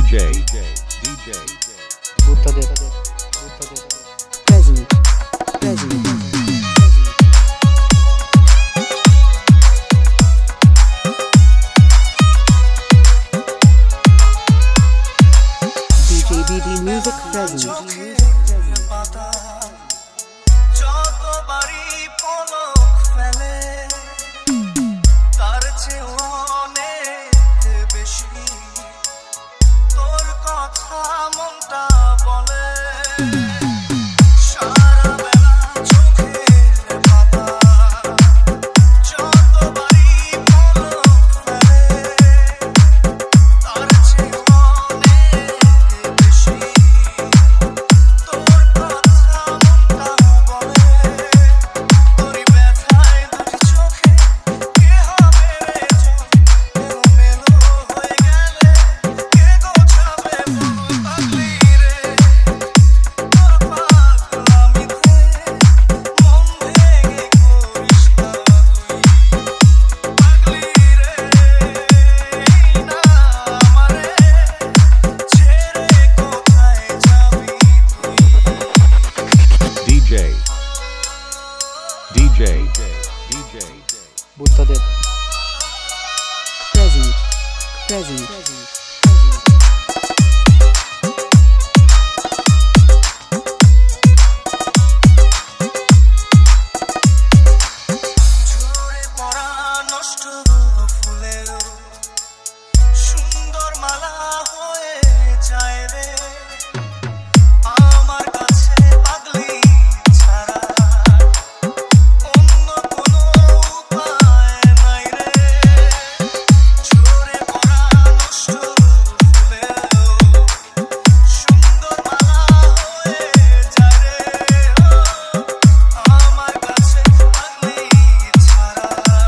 Buddhadeb present DJ BD Music present যতবারই পলক ফেলে তার চেয়ে অনেক বেশি তোর কথা মনটা বলে সারা বেলা চোখের পাতা যতবারই পলক ফেলে তার চেয়ে অনেক বেশি তোর কথা মনটা বলে তোরই ব্যথায় দুটি চোখে কে হবে রে জন এলোমেলো হয়ে গেলে কে গোছাবে বল পাগলি রে তোর পাগলামিতে মন ভেঙে করিস না তুই পাগলি রে এই না আমারে ছেড়ে কোথায় যাবি তুই বুদ্ধদেব present ঝরে পড়া নষ্ট ফুলের সুন্দর মালা হয়ে যায় রে আমার কাছে পাগলি ছাড়া অন্য কোনো উপায় নাই রে ঝরে পড়া নষ্ট ফুলের সুন্দর মালা হয়ে যায় রে আমার কাছে পাগলি ছাড়া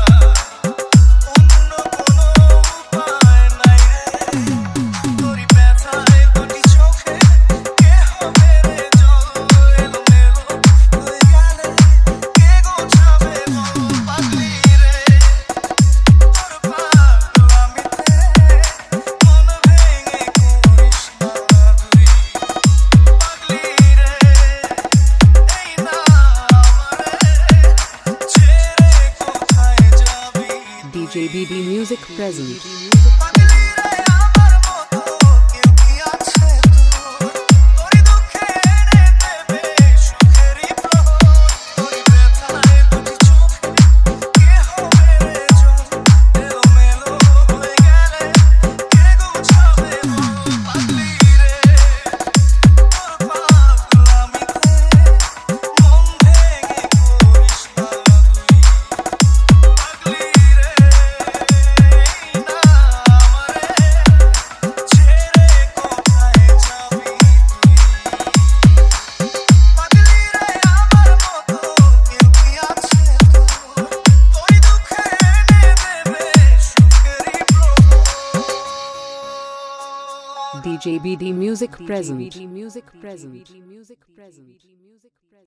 অন্য কোনো উপায় নাই রে তোরই ব্যথায় দুটি চোখে কে হবে রে জল এলোমেলো হয়ে গেলে কে গোছাবে বল পাগলি রে তোর পাগলামিতে মন ভেঙে করিস না তুই পাগলি রে এই না আমারে ছেড়ে কোথায় যাবি DJ BD Music present পাগলি রে আমার মতো কেউ কি আছে তোর তোরই দুঃখে এনে দেবে সুখেরই প্রহর তোরই ব্যথায় দুটি চোখে কে হবে রে জন এলোমেলো হয়ে গেলে কে গোছাবে বল পাগলি রে তোর পাগলামিতে মন ভেঙে করিস না তুই পাগলি রে এই না আমারে ছেড়ে কোথায় যাবি তুই পাগলি রে আমার মতো কেউ কি আছে তোর তোরই দুঃখে এনে দেবে সুখেরই প্রহর DJ BD Music present